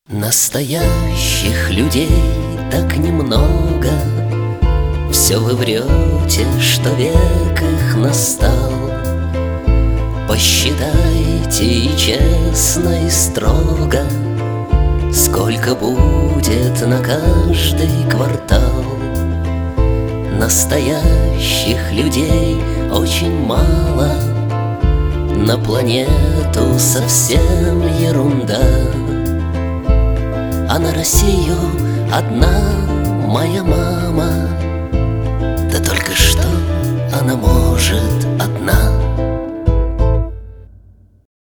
Настоящих людей так немного. Все вы врете, что век их настал. Посчитайте и честно, и строго, сколько будет на каждый квартал. Настоящих людей очень мало, на планету совсем ерунда. А на Россию одна моя мама, да только что она может одна.